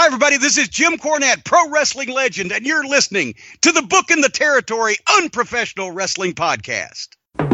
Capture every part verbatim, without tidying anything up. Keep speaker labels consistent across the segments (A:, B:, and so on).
A: everybody. This is Jim Cornette, pro wrestling legend, and you're listening to the Book in the Territory Unprofessional Wrestling Podcast.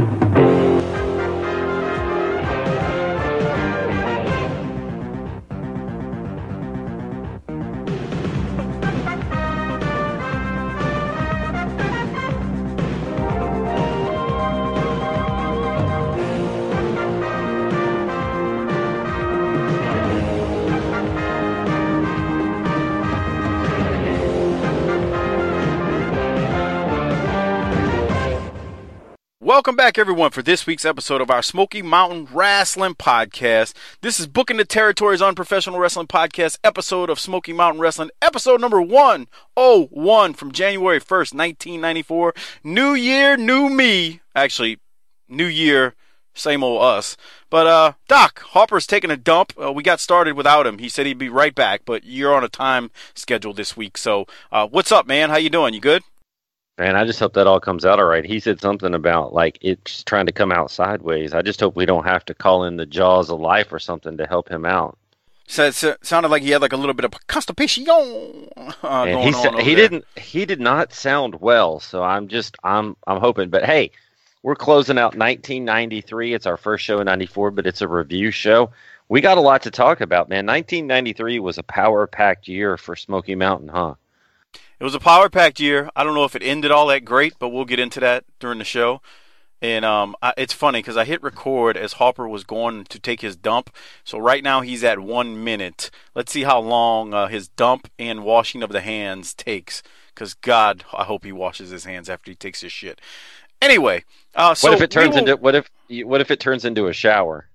B: Welcome back, everyone, for this week's episode of our Smoky Mountain Wrestling Podcast. This is Booking the Territory's Unprofessional Wrestling Podcast, episode of Smoky Mountain Wrestling, episode number one oh one from January first, nineteen ninety-four. New year, new me. Actually, new year, same old us. But, uh, Doc, Harper's taking a dump. Uh, we got started without him. He said he'd be right back, but you're on a time schedule this week. So, uh, what's up, man? How you doing? You good?
C: Man, I just hope that all comes out all right. He said something about, like, it's trying to come out sideways. I just hope we don't have to call in the Jaws of Life or something to help him out.
B: So it sounded like he had, like, a little bit of constipation uh,
C: and
B: going
C: he
B: on
C: said,
B: over
C: he
B: there.
C: didn't he did not sound well, so I'm just I'm I'm hoping. But hey, we're closing out nineteen ninety-three. It's our first show in ninety-four, but it's a review show. We got a lot to talk about, man. nineteen ninety-three was a power-packed year for Smoky Mountain, huh?
B: It was a power-packed year. I don't know if it ended all that great, but we'll get into that during the show. And um, I, it's funny because I hit record as Harper was going to take his dump. So right now he's at one minute. Let's see how long uh, his dump and washing of the hands takes. Because, God, I hope he washes his hands after he takes his shit. Anyway, uh, so
C: what if it turns
B: will...
C: into what if what if it turns into a shower?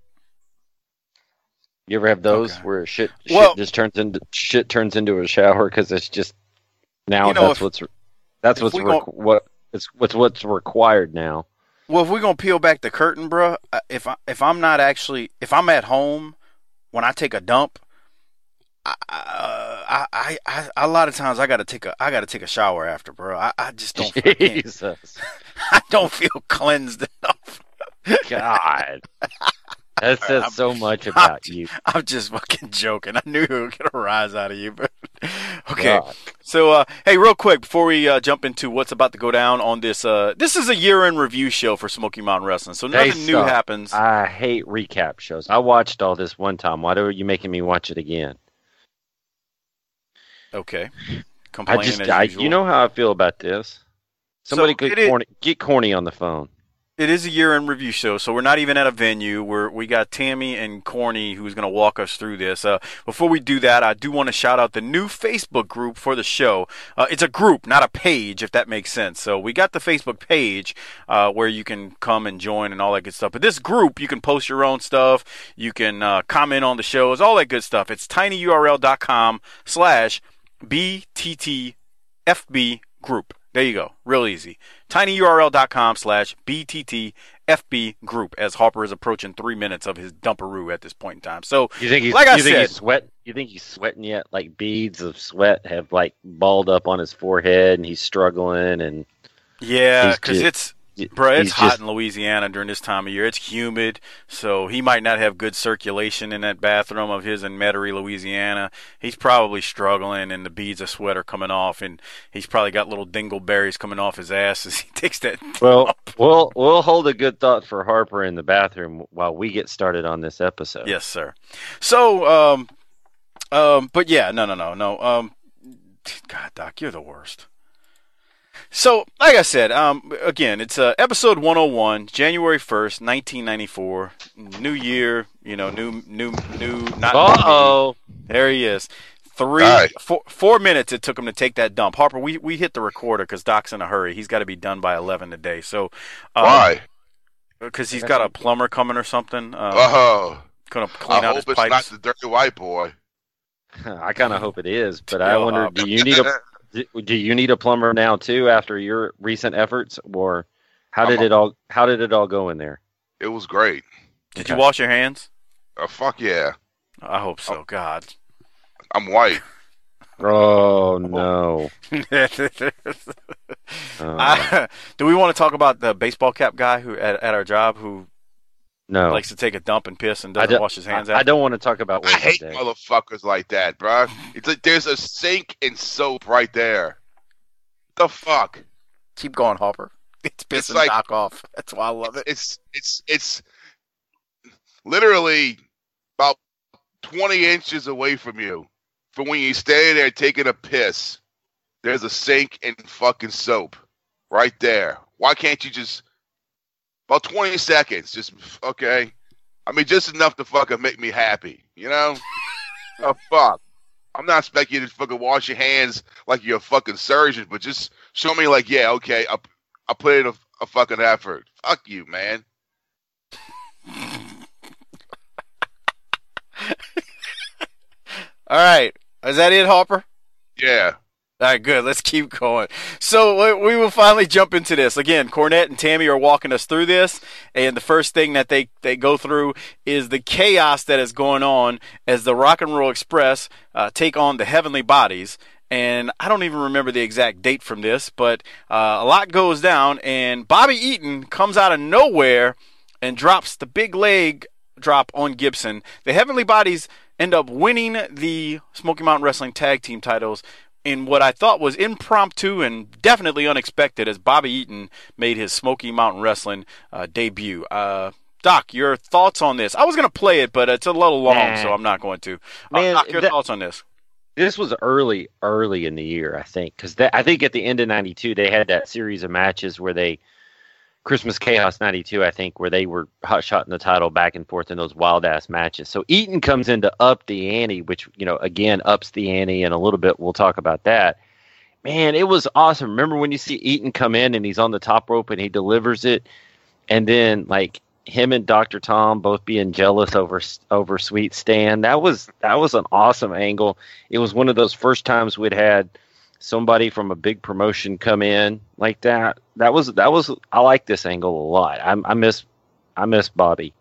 C: You ever have those
B: okay.
C: where shit, shit
B: well,
C: just turns into shit turns into a shower because it's just now
B: you know,
C: that's
B: if,
C: what's that's what's
B: gonna,
C: requ- what it's what's what's required now.
B: Well, if we're gonna peel back the curtain, bro, if I if I'm not actually if I'm at home when I take a dump, I I I, I a lot of times I gotta take a I gotta take a shower after, bro. I, I just don't.
C: Jesus.
B: I don't feel cleansed enough.
C: God. That says I'm, so much about
B: I'm,
C: you.
B: I'm just fucking joking. I knew it would get a rise out of you, but okay.
C: God.
B: So, uh, hey, real quick before we uh, jump into what's about to go down on this, uh, this is a year-end review show for Smoky Mountain Wrestling, so nothing
C: hey,
B: new
C: so,
B: happens.
C: I hate recap shows. I watched all this one time. Why are you making me watch it again?
B: Okay. Complaining
C: I just,
B: as
C: I,
B: usual.
C: you know how I feel about this. Somebody
B: So
C: get
B: it
C: corny, get corny on the phone.
B: It is a year-end review show, so we're not even at a venue. We're we got Tammy and Corny who's going to walk us through this. Uh, before we do that, I do want to shout out the new Facebook group for the show. Uh, it's a group, not a page, if that makes sense. So we got the Facebook page uh, where you can come and join and all that good stuff. But this group, you can post your own stuff. You can uh, comment on the shows, all that good stuff. It's tinyurl.com slash BTTFB group. There you go. Real easy. tinyurl.com slash BTTFB group as Harper is approaching three minutes of his dumperoo at this point in time. So,
C: you think he's,
B: like I
C: you think
B: said,
C: he's sweat? You think he's sweating yet? Like beads of sweat have like balled up on his forehead and he's struggling and
B: yeah, because it's bro, it's hot
C: just,
B: in Louisiana during this time of year. It's humid, so he might not have good circulation in that bathroom of his in Metairie, Louisiana. He's probably struggling, and the beads of sweat are coming off, and he's probably got little dingleberries coming off his ass as he takes that.
C: Well,
B: dump.
C: we'll we'll hold a good thought for Harper in the bathroom while we get started on this episode.
B: Yes, sir. So, um, um, but yeah, no, no, no, no. Um, God, Doc, you're the worst. So, like I said, um, again, it's uh, episode one oh one, January first, nineteen ninety-four. New year, you know, new, new, new, not
C: Uh-oh.
B: There he is. Three,
D: Right.
B: four, four minutes it took him to take that dump. Harper, we, we hit the recorder because Doc's in a hurry. He's got to be done by eleven today. So, um,
D: Why?
B: Because he's got a plumber coming or something. Um,
D: Oh,
B: going to clean
D: I
B: out
D: hope
B: his
D: it's
B: pipes.
D: not the dirty white boy.
C: I kind of hope it is, but
B: Yeah,
C: I wonder,
B: uh,
C: do you need a do do you need a plumber now too after your recent efforts, or how did
D: I'm a-
C: it all how did it all go in there?
D: It was great.
B: Did
C: Okay.
B: you wash your hands?
D: Uh, fuck yeah.
B: I hope so. God.
D: I'm white.
C: Oh no! Uh,
B: I, do we want to talk about the baseball cap guy who at, at our job who
C: No.
B: Likes to take a dump and piss and
C: I
B: doesn't
C: don't-
B: wash his hands
C: I,
B: after.
C: I don't want to talk about
D: I hate
C: Wednesday.
D: motherfuckers like that, bro. It's like there's a sink and soap right there. The fuck?
B: Keep going, Hopper. It's pissing
D: like-
B: Doc off. That's why I love it.
D: It's it's it's literally about twenty inches away from you. From when you stand there taking a piss, there's a sink and fucking soap right there. Why can't you just about twenty seconds? Just okay. I mean, just enough to fucking make me happy, you know? Oh fuck! I'm not expecting you to fucking wash your hands like you're a fucking surgeon, but just show me like, yeah, okay, I I put in a, a fucking effort. Fuck you, man.
B: All right. Is that it, Hopper?
D: Yeah.
B: All right, good. Let's keep going. So we will finally jump into this. Again, Cornette and Tammy are walking us through this, and the first thing that they, they go through is the chaos that is going on as the Rock and Roll Express uh, take on the Heavenly Bodies. And I don't even remember the exact date from this, but uh, a lot goes down, and Bobby Eaton comes out of nowhere and drops the big leg drop on Gibson. The Heavenly Bodies end up winning the Smoky Mountain Wrestling Tag Team titles in what I thought was impromptu and definitely unexpected as Bobby Eaton made his Smoky Mountain Wrestling uh, debut. Uh, Doc, your thoughts on this? I was going to play it, but it's a little long,
C: Nah.
B: so I'm not going to. Uh,
C: Man,
B: Doc, your
C: that-
B: thoughts on this?
C: This was early, early in the year, I think, because I think at the end of ninety-two they had that series of matches where they, Christmas Chaos ninety-two, I think, where they were hot shotting the title back and forth in those wild ass matches. So Eaton comes in to up the ante, which, you know, again ups the ante, and a little bit we'll talk about that. Man, it was awesome. Remember when you see Eaton come in and he's on the top rope and he delivers it, and then like him and Doctor Tom both being jealous over over Sweet Stan. That was that was an awesome angle. It was one of those first times we'd had somebody from a big promotion come in like that. That was that was I like this angle a lot. I, I miss I miss Bobby.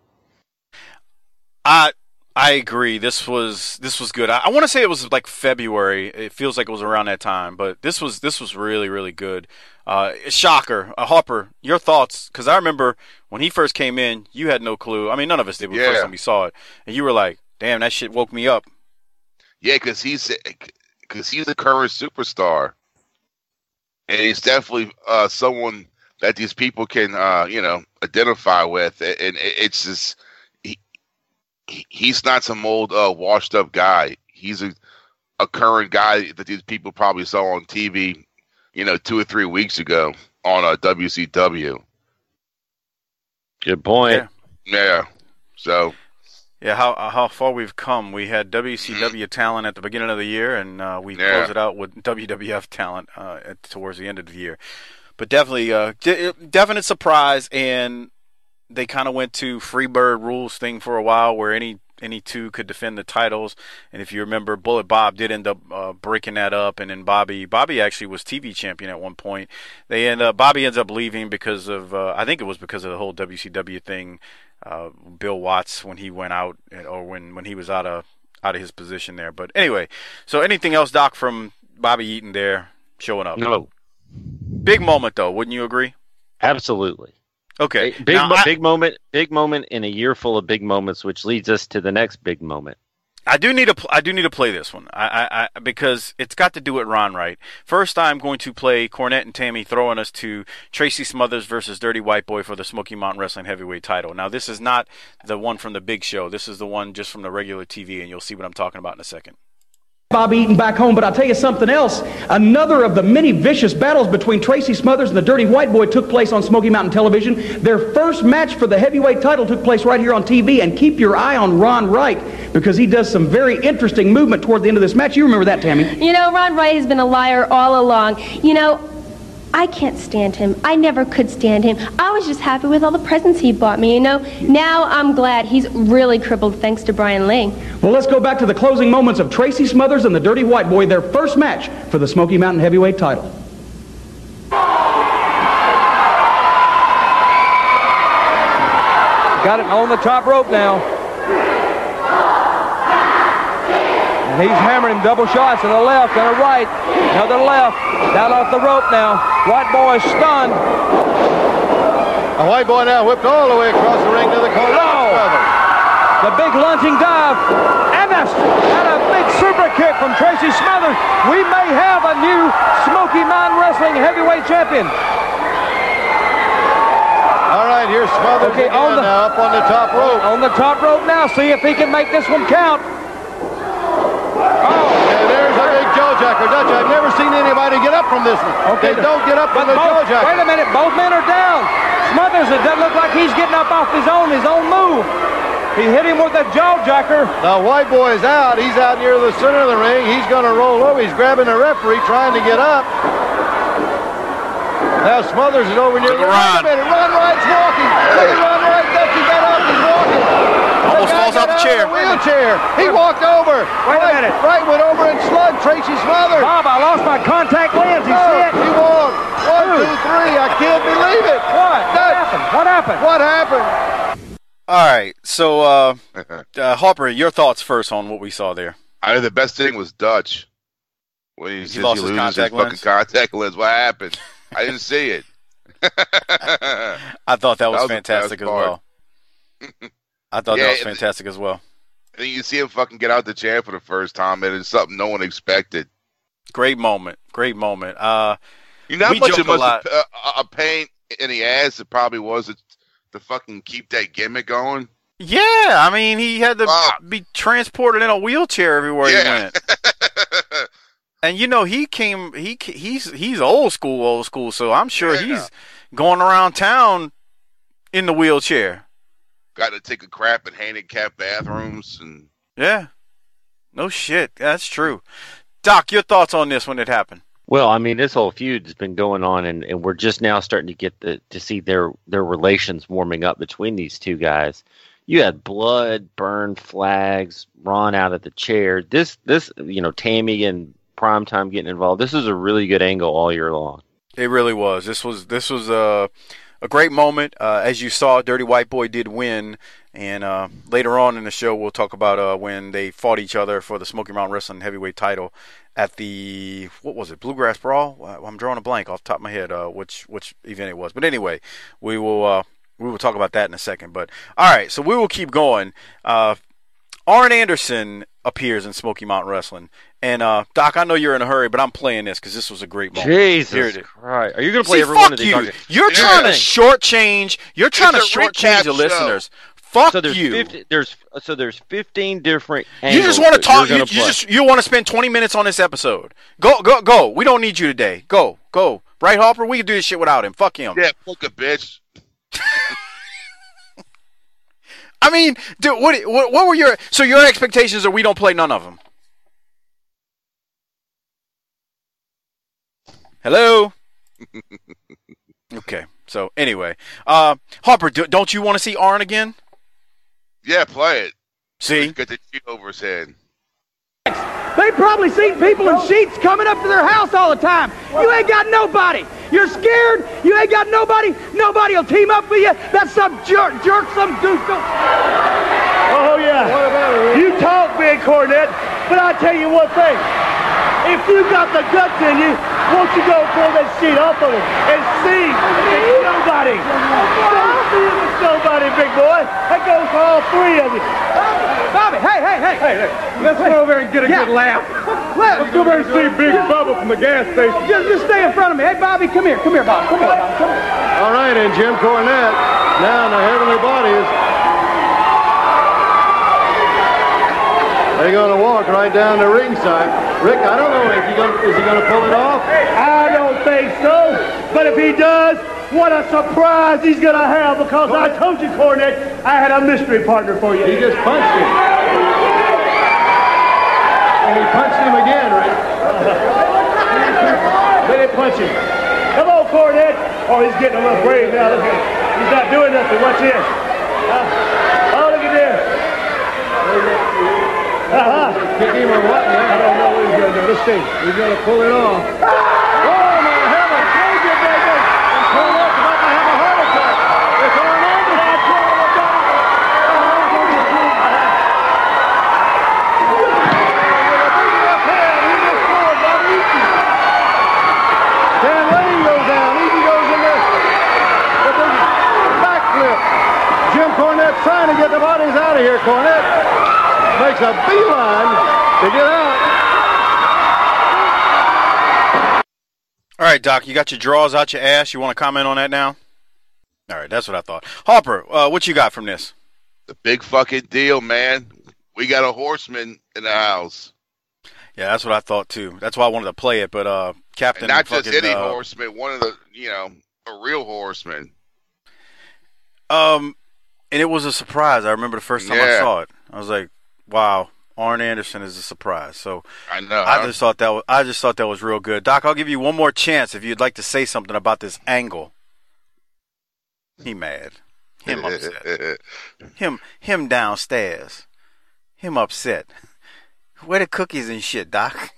B: I I agree. This was this was good. I, I want to say it was like February. It feels like it was around that time, but this was this was really really good. Uh, shocker, uh, Hopper. Your thoughts? Because I remember when he first came in, you had no clue. I mean, none of us did when the
D: Yeah.
B: first time we saw it, and you were like, "Damn, that shit woke me up."
D: Yeah, because he's because he's a current superstar, and he's definitely uh, someone that these people can uh, you know identify with, and it, it's just he, he he's not some old uh, washed up guy. He's a a current guy that these people probably saw on T V, you know, two or three weeks ago on uh, W C W.
C: Good point.
B: Yeah.
D: Yeah, so.
B: Yeah, how how far we've come. We had W C W talent at the beginning of the year, and uh, we
D: Yeah.
B: closed it out with W W F talent uh, at, towards the end of the year. But definitely, uh, de- definite surprise, and they kind of went to Freebird rules thing for a while, where any any two could defend the titles. And if you remember, Bullet Bob did end up uh, breaking that up, and then Bobby Bobby actually was T V champion at one point. They end up Bobby ends up leaving because of uh, I think it was because of the whole W C W thing. Uh, Bill Watts when he went out, or when, when he was out of out of his position there. But anyway, so anything else, Doc, from Bobby Eaton there showing up?
C: No,
B: Big moment though, wouldn't you agree?
C: absolutely.
B: Okay,
C: Big
B: now,
C: mo-
B: I,
C: big moment, big moment in a year full of big moments, which leads us to the next big moment.
B: I do need to pl- I do need to play this one. I, I, I because it's got to do with Ron Wright. First, I'm going to play Cornette and Tammy throwing us to Tracy Smothers versus Dirty White Boy for the Smoky Mountain Wrestling Heavyweight title. Now, this is not the one from the Big Show. This is the one just from the regular T V, and you'll see what I'm talking about in a second.
E: Bobby Eaton back home, but I'll tell you something else. Another of the many vicious battles between Tracy Smothers and the Dirty White Boy took place on Smoky Mountain Television. Their first match for the heavyweight title took place right here on T V, and keep your eye on Ron Wright because he does some very interesting movement toward the end of this match. You remember that, Tammy?
F: You know, Ron Wright has been a liar all along. You know, I can't stand him. I never could stand him. I was just happy with all the presents he bought me, you know. Now I'm glad he's really crippled thanks to Brian Lee.
E: Well, let's go back to the closing moments of Tracy Smothers and the Dirty White Boy, their first match for the Smoky Mountain Heavyweight title.
G: Got it on the top rope now. And he's hammering him double shots to the left and a right. Another left. Down off the rope now. White Boy is stunned.
H: A white boy now whipped all the way across the ring to the corner.
G: Oh! The big lunging dive. Amos had a big super kick from Tracy Smothers. We may have a new Smoky Mountain Wrestling heavyweight champion.
H: All right, here's Smothers
G: Okay,
H: again
G: on the,
H: now up on the top rope.
G: On the top rope now. See if he can make this one count.
H: Oh, and there's a big jawjacker. Dutch, I've never seen anybody get up from this one.
G: Okay,
H: they don't get up from the
G: both,
H: jawjacker.
G: Wait a minute, both men are down. Smothers, it doesn't look like he's getting up off his own, his own move. He hit him with a jawjacker.
H: The white boy is out. He's out near the center of the ring. He's going to roll over. He's grabbing the referee, trying to get up. Now Smothers is over near the ring. Wait a minute. Ron Wright's walking. Look at Ron Wright. Dutch, he got up. He's walking.
B: Almost falls out the chair.
H: The wheelchair. He walked over.
G: Wait a minute.
H: Wright went over and slugged Tracy Smothers.
G: Bob, I lost my contact lens. You
H: no,
G: see it?
H: He walked. One, two, three. I can't believe it.
G: What? What happened? What happened?
H: What happened?
B: All right, so uh, uh, Harper, your thoughts first on what we saw there.
D: I think the best thing was Dutch when he,
B: he
D: says
B: lost
D: he
B: his
D: loses
B: contact
D: his fucking
B: lens.
D: contact lens. What happened? I didn't see it.
B: I thought that was,
D: that was
B: fantastic as well. I thought
D: yeah,
B: that was fantastic as well.
D: I think you see him fucking get out the chair for the first time, and it's something no one expected.
B: Great moment, great moment. Uh,
D: you know how
B: we
D: much
B: joke
D: it must
B: a lot.
D: have, uh, a pain in the ass it probably was to, to fucking keep that gimmick going.
B: Yeah, I mean, he had to
D: wow.
B: be transported in a wheelchair everywhere
D: yeah.
B: he went. And you know, he came. He he's he's old school, old school. So I'm sure
D: yeah.
B: he's going around town in the wheelchair.
D: Got to take a crap in handicapped bathrooms and.
B: Yeah, no shit. That's true. Doc, your thoughts on this when it happened?
C: Well, I mean, this whole feud has been going on, and, and we're just now starting to get the to see their their relations warming up between these two guys. You had blood, burned flags, Ron out of the chair. This this you know, Tammy and Primetime getting involved. This was a really good angle all year long.
B: It really was. This was this was a a great moment. Uh, as you saw, Dirty White Boy did win, and uh, later on in the show, we'll talk about uh, when they fought each other for the Smoky Mountain Wrestling Heavyweight title at the, what was it, Bluegrass Brawl? I'm drawing a blank off the top of my head uh, which which event it was. But anyway, we will uh, we will talk about that in a second. But all right, so we will keep going. Uh, Arn Anderson appears in Smoky Mountain Wrestling. And, uh, Doc, I know you're in a hurry, but I'm playing this because this was a great moment.
C: Jesus Christ. Are you going to play
B: See,
C: every
B: fuck
C: one of these?
B: you.
C: Okay.
B: You're
D: Yeah.
B: trying to shortchange. You're trying
D: It's
B: to
D: a
B: shortchange
D: recap
B: the
D: show.
B: listeners. Fuck
C: So there's
B: you.
C: fifty, there's so there's fifteen different
B: You
C: angles
B: just want to
C: that you're
B: talk. You,
C: gonna
B: you
C: play.
B: just you want to spend twenty minutes on this episode. Go, go, go. We don't need you today. Go, go. Right, Harper? We can do this shit without him. Fuck him.
D: Yeah, fuck a bitch.
B: I mean, dude, what, what what were your so your expectations are we don't play none of them? Hello. Okay. So anyway, uh, Harper, do, don't you want to see Arn again?
D: Yeah, play it.
B: See,
D: Get the sheet over his head.
E: They probably seen people in sheets coming up to their house all the time. You ain't got nobody. You're scared. You ain't got nobody. Nobody will team up with you. That's some jerk, jerk, some dude.
I: Oh, yeah. You talk, Big Cornette, but I'll tell you one thing. If you got the guts in you, won't you go pull that sheet off of him and see if it's nobody. Don't see if it's nobody, big boy. That goes for all three of you.
E: Bobby, hey, hey, hey.
G: Hey, hey, let's go over and get a
E: Yeah.
G: good laugh.
E: Let's
G: Go over and see Big Bubba from the gas station.
E: Just, just stay in front of me. Hey, Bobby, come here. Come here, Bob. Come here, Bob. Come here.
H: All right, and Jim Cornette now in the heavenly bodies. They're going to walk right down to ringside. Rick, I don't know if he gonna, is he going to pull it off.
I: I don't think so. But if he does, what a surprise he's going to have, because I told you, Cornette, I had a mystery partner for you.
H: He just punched him. And he punched him again, Rick.
I: Let it punch him. Come on, Cornette. Oh, he's getting a little brave now. Look at him. He's not doing nothing. Watch this. Uh, oh, look at this. Uh-huh.
H: Kick him or what?
I: I don't know what he's going to do. Let's see.
H: He's going to pull it off. Oh, my heaven. Told you, baby. And Cornette's about to have a heart attack. It's Arn Anderson. Dan Lane goes down. Easy goes in there. get the bodies out of here, Cornette. Makes a beeline to get out.
B: All right, Doc, you got your draws out your ass. You want to comment on that now? All right, that's what I thought. Harper, uh, what you got from this?
D: The big fucking deal, man. We got a horseman in the house.
B: Yeah, that's what I thought too. That's why I wanted to play it. But uh, Captain,
D: and not
B: fucking,
D: just any
B: uh,
D: horseman, one of the, you know, a real horseman.
B: Um, and it was a surprise. I remember the first time
D: Yeah.
B: I saw it. I was like, "Wow, Arn Anderson is a surprise." So
D: I know.
B: I
D: huh?
B: just thought that was, I just thought that was real good. Doc, I'll give you one more chance if you'd like to say something about this angle. He mad. Him upset. him him downstairs. Him upset. Where the cookies and shit, Doc?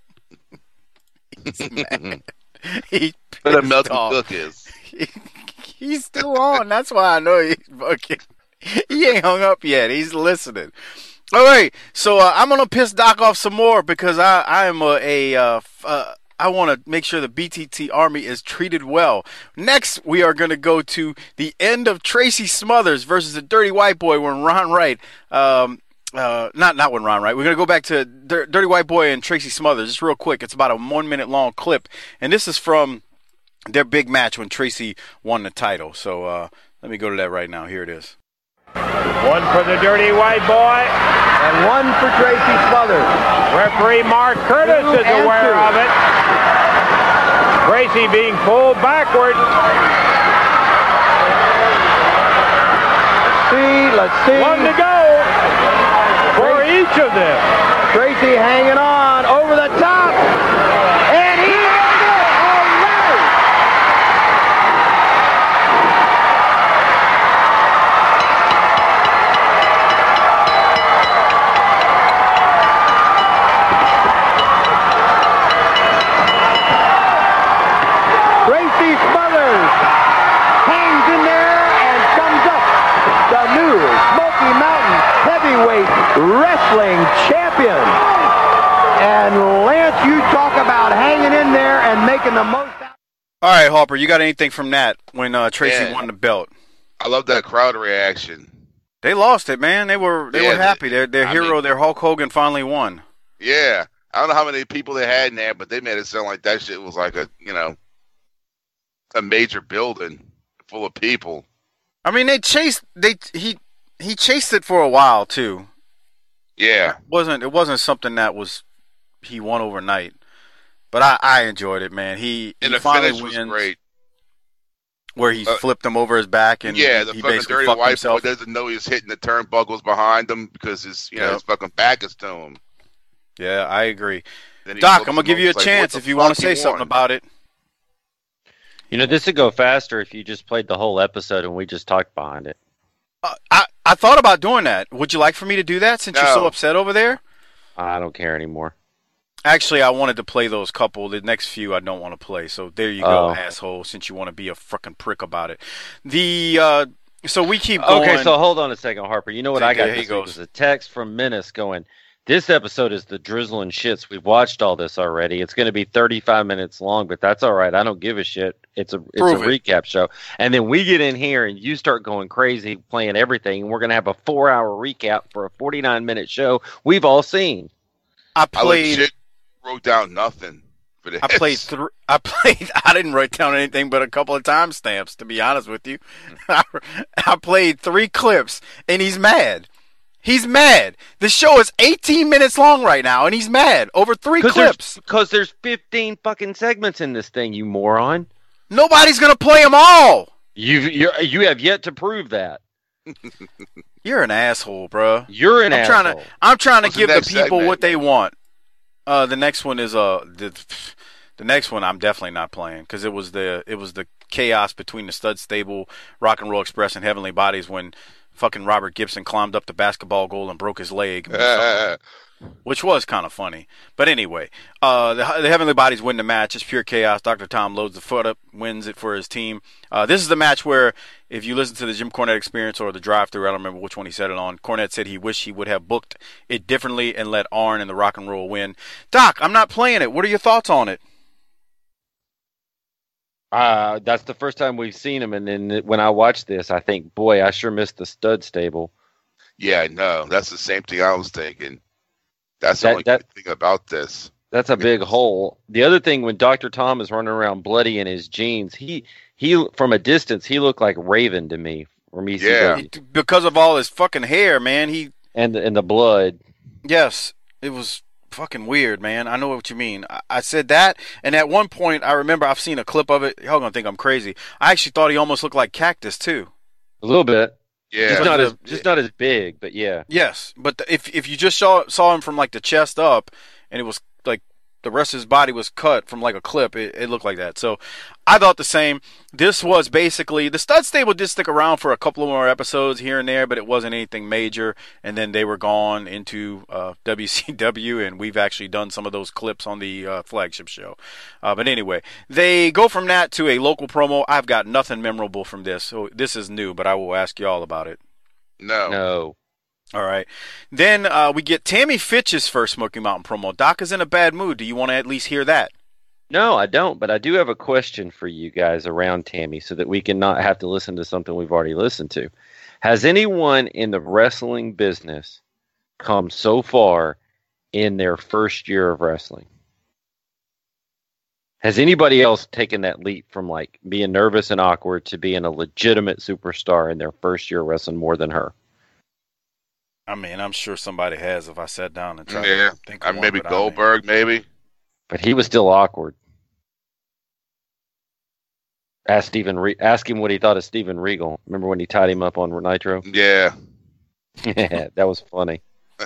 B: He's mad. He
D: For the
B: pissed
D: melted
B: off.
D: cookies.
B: He, he's still on. That's why I know he's fucking. He ain't hung up yet. He's listening. All right, so uh, I'm gonna piss Doc off some more because I I am a, a uh, f- uh, I want to make sure the B T T Army is treated well. Next, we are going to go to the end of Tracy Smothers versus the Dirty White Boy when Ron Wright. Um, uh, not not when Ron Wright. We're going to go back to D- Dirty White Boy and Tracy Smothers. Just real quick. It's about a one minute long clip, and this is from their big match when Tracy won the title. So uh, let me go to that right now. Here it is.
G: One for the Dirty White Boy.
I: And one for Tracy Smothers.
G: Referee Mark Curtis
I: Two
G: is
I: and
G: aware
I: two.
G: of it. Tracy being pulled backward.
I: See, let's see.
G: One to go for each of them.
I: Tracy hanging on over the top. And he made it. All right. Tracy Smothers hangs in there and comes up the new Smoky Mountain Heavyweight Wrestling Champion. And Lance, you talk about hanging in there and making the most out.
B: All right, Harper, you got anything from that when uh, Tracy
D: Yeah.
B: won the belt?
D: I love that crowd reaction.
B: They lost it, man. They were they
D: Yeah,
B: were happy. Their their
D: I
B: hero,
D: mean-
B: their Hulk Hogan, finally won.
D: Yeah. I don't know how many people they had in there, but they made it sound like that shit was like a, you know, a major building full of people.
B: I mean, they chased they he he chased it for a while too.
D: Yeah.
B: It wasn't it wasn't something that was he won overnight. But I, I enjoyed it, man. He,
D: And
B: he
D: the
B: finally
D: finish was
B: wins
D: great.
B: where he
D: Uh,
B: flipped him over his back and
D: Yeah, the
B: he
D: fucking
B: basically
D: dirty
B: fucked
D: white
B: himself.
D: boy doesn't know he's hitting the turnbuckles behind him because his, you know,
B: Yep.
D: his fucking back is to him.
B: Yeah, I agree.
D: Then he
B: Doc,
D: flips
B: I'm gonna
D: him
B: give
D: over.
B: you a
D: It's like,
B: chance
D: what
B: if
D: the
B: you want
D: fuck
B: to say
D: you
B: something
D: want?
B: about it.
C: You know, this would go faster if you just played the whole episode and we just talked behind it.
B: Uh, I I thought about doing that. Would you like for me to do that since you're so
D: No.
B: upset over there?
C: I don't care anymore.
B: Actually, I wanted to play those couple. The next few I don't want to play. So there you go,
C: Oh.
B: asshole, since you want to be a frickin' prick about it. The uh, so we keep going.
C: Okay, so hold on a second, Harper. You know what
B: Okay,
C: I got
B: here he
C: this week
B: goes.
C: was a text from Menace going, this episode is the drizzling shits. We've watched all this already. It's going to be thirty-five minutes long, but that's all right. I don't give a shit. It's a it's
B: Prove
C: a
B: it.
C: recap show. And then we get in here and you start going crazy playing everything, and we're going to have a four-hour recap for a forty-nine minute show we've all seen.
B: I
D: I
B: played.
D: legit wrote down nothing for this.
B: I played three. I played. I didn't write down anything but a couple of timestamps. To be honest with you, I, I played three clips, and he's mad. He's mad. The show is eighteen minutes long right now, and he's mad over three clips.
C: Because there's fifteen fucking segments in this thing, you moron.
B: Nobody's gonna play them all.
C: You you you have yet to prove that.
B: You're an asshole, bro.
C: You're an
B: I'm
C: asshole.
B: trying to. I'm trying to
D: What's the
B: give the
D: next
B: people
D: segment?
B: what they want. Uh, the next one is uh the the next one I'm definitely not playing because it was the it was the chaos between the Stud Stable, Rock and Roll Express, and Heavenly Bodies when fucking Robert Gibson climbed up the basketball goal and broke his leg, which was kind of funny. But anyway, uh, the, the Heavenly Bodies win the match. It's pure chaos. Doctor Tom loads the foot up, wins it for his team. Uh, this is the match where, if you listen to the Jim Cornette Experience or the drive-thru, I don't remember which one he said it on, Cornette said he wished he would have booked it differently and let Arn and the Rock and Roll win. Doc, I'm not playing it. What are your thoughts on it?
C: Uh, that's the first time we've seen him, and then when I watch this, I think, boy, I sure missed the Stud Stable.
D: Yeah, no, that's the same thing I was thinking. That's the
C: That-
D: only
C: that-
D: good thing about this.
C: That's a big hole. The other thing, when Doctor Tom is running around bloody in his jeans, he he from a distance he looked like Raven to me from E C W.
D: Yeah.
B: Because of all his fucking hair, man. He
C: and and the blood.
B: Yes, it was fucking weird, man. I know what you mean. I, I said that, and at one point, I remember I've seen a clip of it. Y'all gonna think I'm crazy. I actually thought he almost looked like Cactus too.
C: A little bit.
D: Yeah.
C: Just not as
B: The-
C: just not as big, but yeah.
B: Yes, but the, if if you just saw saw him from like the chest up, and it was like the rest of his body was cut from like a clip, it, it looked like that. So I thought the same. This was basically the stud stable did stick around for a couple of more episodes here and there, but it wasn't anything major. And then they were gone into uh, W C W, and we've actually done some of those clips on the uh, flagship show. Uh, but anyway, they go from that to a local promo. I've got nothing memorable from this, so this is new, but I will ask you all about it.
D: No.
C: No.
B: All right. Then uh, we get Tammy Fitch's first Smoky Mountain promo. Doc is in a bad mood. Do you want to at least hear that?
C: No, I don't, but I do have a question for you guys around Tammy so that we can not have to listen to something we've already listened to. Has anyone in the wrestling business come so far in their first year of wrestling? Has anybody else taken that leap from like being nervous and awkward to being a legitimate superstar in their first year of wrestling more than her?
B: I mean, I'm sure somebody has if I sat down and tried
D: Yeah.
B: to think
D: Uh,
B: of one,
D: maybe
B: but I mean-
D: Goldberg, maybe.
C: But he was still awkward. Ask Steven Re- ask him what he thought of Steven Regal. Remember when he tied him up on Nitro?
D: Yeah.
C: That was funny.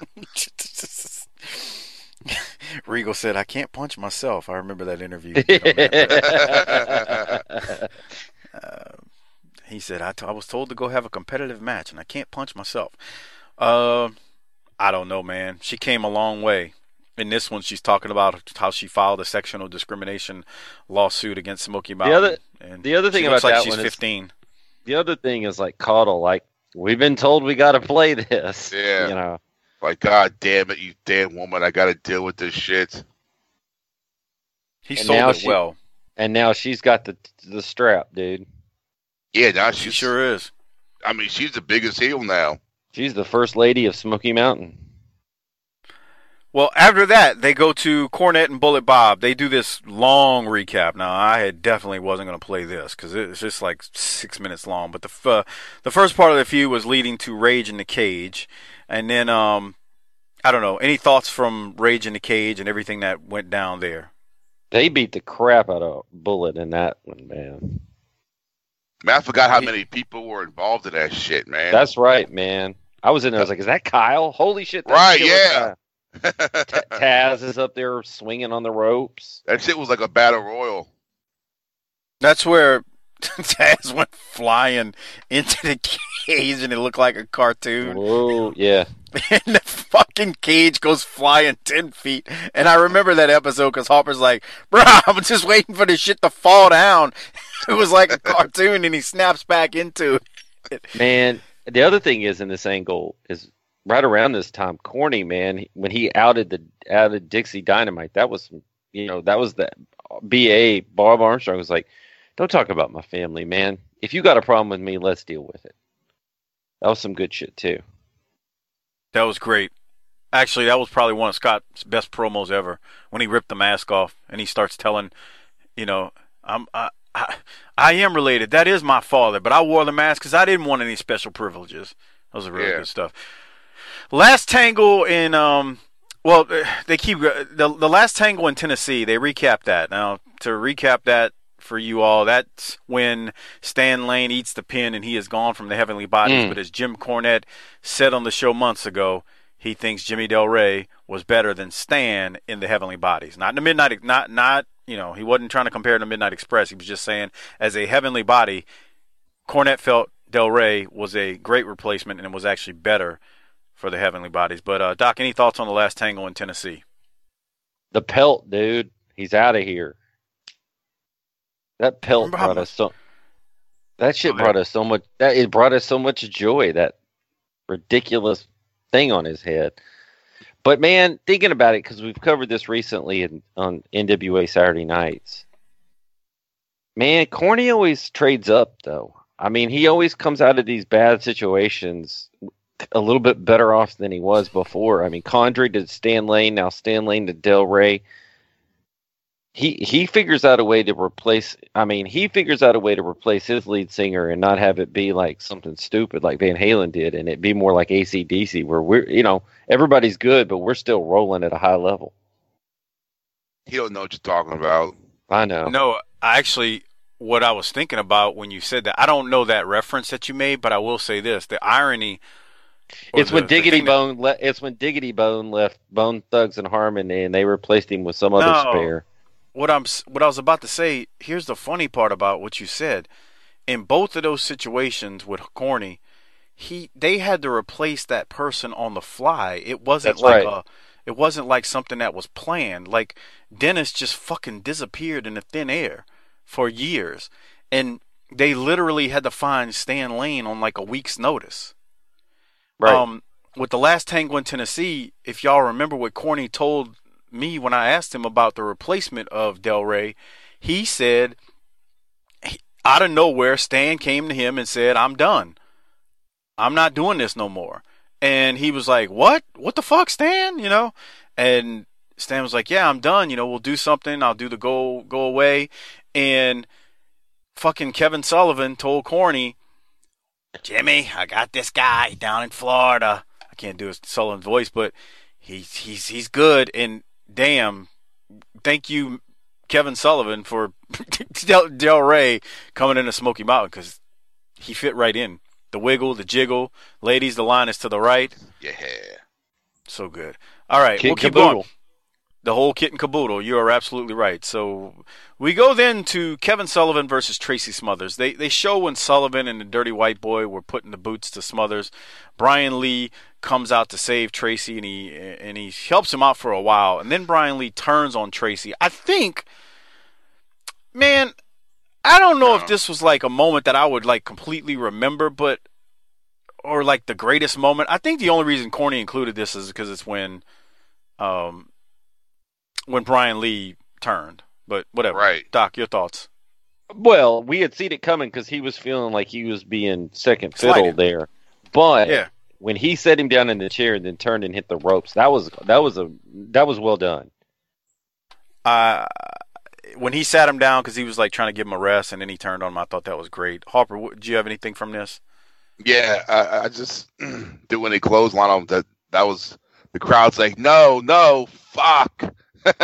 B: Regal said, I can't punch myself. I remember that interview. uh, he said, I, t- I was told to go have a competitive match, and I can't punch myself. Uh, I don't know, man. She came a long way. In this one, she's talking about how she filed a sectional discrimination lawsuit against Smoky Mountain.
C: other-
B: and
C: the other thing
B: she looks
C: about
B: like
C: that
B: she's
C: one is-
B: fifteen.
C: The other thing is like Caudle, like we've been told we got to play this.
D: Yeah.
C: You know.
D: Like, God damn it, you damn woman, I gotta deal with this shit.
B: He
C: And
B: sold
C: now
B: it
C: she-
B: well.
C: And now she's got the the strap, dude.
D: Yeah, now
B: She
D: she's
B: sure is.
D: I mean, she's the biggest heel now.
C: She's the first lady of Smoky Mountain.
B: Well, after that, they go to Cornette and Bullet Bob. They do this long recap. Now, I had definitely wasn't going to play this because it's just like six minutes long. But the f- uh, the first part of the feud was leading to Rage in the Cage, and then um, I don't know. Any thoughts from Rage in the Cage and everything that went down there?
C: They beat the crap out of Bullet in that one, man.
D: Man, I forgot how many people were involved in that shit, man.
C: That's right, man. I was in there. I was like, "Is that Kyle? Holy shit!" That's
D: Right,
C: Killer
D: yeah.
C: Kyle. T- Taz is up there swinging on the ropes.
D: That shit was like a battle royal.
B: That's where Taz went flying into the cage, and it looked like a cartoon.
C: Whoa, yeah.
B: And the fucking cage goes flying ten feet. And I remember that episode because Harper's like, bro, I'm just waiting for this shit to fall down. It was like a cartoon, and he snaps back into it.
C: Man, the other thing is in this angle is right around this time, Corny, man, when he outed the outed Dixie Dynamite, that was, you know, that was the B A Bob Armstrong was like, don't talk about my family, man. If you got a problem with me, let's deal with it. That was some good shit too.
B: That was great. Actually, that was probably one of Scott's best promos ever when he ripped the mask off and he starts telling, you know, I'm I I, I am related. That is my father, but I wore the mask because I didn't want any special privileges. That was really
D: Yeah.
B: good stuff. Last Tangle in um, well, they keep the the last Tangle in Tennessee. They recap that. Now to recap that for you all, that's when Stan Lane eats the pin and he is gone from the Heavenly Bodies.
C: Mm.
B: But as Jim Cornette said on the show months ago, he thinks Jimmy Del Rey was better than Stan in the Heavenly Bodies. Not in the Midnight, not not you know, he wasn't trying to compare to Midnight Express. He was just saying as a Heavenly Body, Cornette felt Del Rey was a great replacement and was actually better for the Heavenly Bodies. But uh, Doc, any thoughts on the last Tangle in Tennessee?
C: The pelt, dude. He's out of here. That pelt
B: Remember how
C: brought
B: much-
C: us so. That shit
B: Oh, yeah.
C: brought us so much. That it brought us so much joy. That ridiculous thing on his head. But man, thinking about it, because we've covered this recently in, on N W A Saturday Nights. Man, Corny always trades up, though. I mean, he always comes out of these bad situations a little bit better off than he was before. I mean, Condrey to Stan Lane, now Stan Lane to Del Rey. He he figures out a way to replace. I mean, he figures out a way to replace his lead singer and not have it be like something stupid like Van Halen did, and it be more like A C D C, where we're you know everybody's good, but we're still rolling at a high level.
D: He don't know what you're talking about.
C: I know.
B: No, I actually, what I was thinking about when you said that, I don't know that reference that you made, but I will say this: the irony.
C: It's
B: the,
C: when Diggity
B: that,
C: Bone. Le- it's when Diggity Bone left Bone Thugs and Harmony, and they replaced him with some other
B: no.
C: spare.
B: What I'm, what I was about to say. Here's the funny part about what you said. In both of those situations with Corny, he they had to replace that person on the fly. It wasn't
C: That's
B: like
C: right.
B: a, it wasn't like something that was planned. Like Dennis just fucking disappeared in the thin air for years, and they literally had to find Stan Lane on like a week's notice.
C: Right.
B: Um, with the last Tango in Tennessee, if y'all remember what Corny told me when I asked him about the replacement of Del Rey, he said, he, out of nowhere, Stan came to him and said, "I'm done. I'm not doing this no more." And he was like, "What? What the fuck, Stan?" You know? And Stan was like, "Yeah, I'm done. You know, we'll do something. I'll do the go go away." And fucking Kevin Sullivan told Corny, "Jimmy, I got this guy down in Florida." I can't do his Sullivan voice, but he's he's he's good. And damn, thank you, Kevin Sullivan, for Del, Del Rey coming into Smoky Mountain, because he fit right in. The wiggle, the jiggle. Ladies, the line is to the right.
D: Yeah.
B: So good. All right,
C: Kid
B: we'll keep
C: Caboodle.
B: going. The whole kit and caboodle. You are absolutely right. So we go then to Kevin Sullivan versus Tracy Smothers. They they show when Sullivan and the Dirty White Boy were putting the boots to Smothers. Brian Lee comes out to save Tracy, and he and he helps him out for a while. And then Brian Lee turns on Tracy. I think, man, I don't know if this was like a moment that I would like completely remember, but or like the greatest moment. I think the only reason Corny included this is because it's when, um. when Brian Lee turned, but whatever.
D: Right.
B: Doc, your thoughts?
C: Well, we had seen it coming because he was feeling like he was being second fiddle
B: Slighted.
C: there. But
B: Yeah.
C: when he set him down in the chair and then turned and hit the ropes, that was that was a that was well done.
B: Uh, when he sat him down because he was like trying to give him a rest, and then he turned on him, I thought that was great. Harper, what, do you have anything from this?
D: Yeah, I, I just did when they clothesline him. That that was the crowd's like, no, no, fuck.